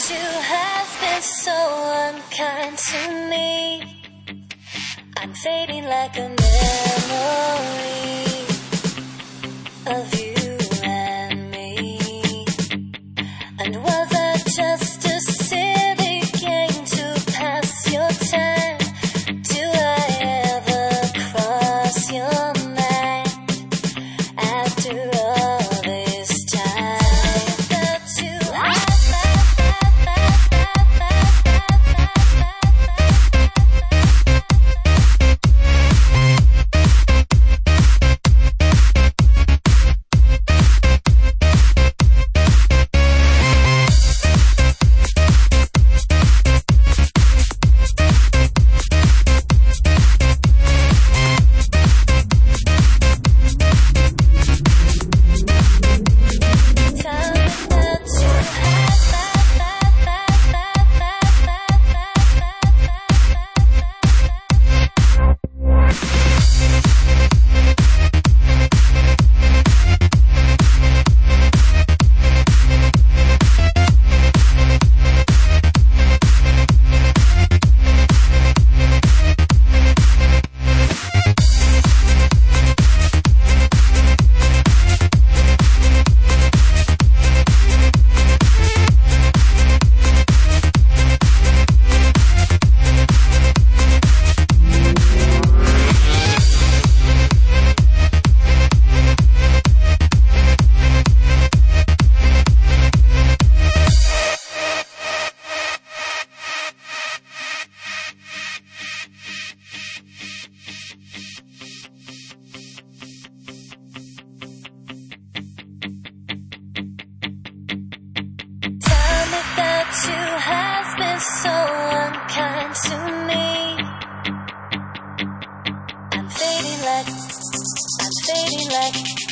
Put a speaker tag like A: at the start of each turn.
A: you have been so unkind to me. I'm fading like a memory of you and me. And was that just a silly game to pass your time? Do I ever cross your mind after all this time? That you have been so unkind to me. I'm fading like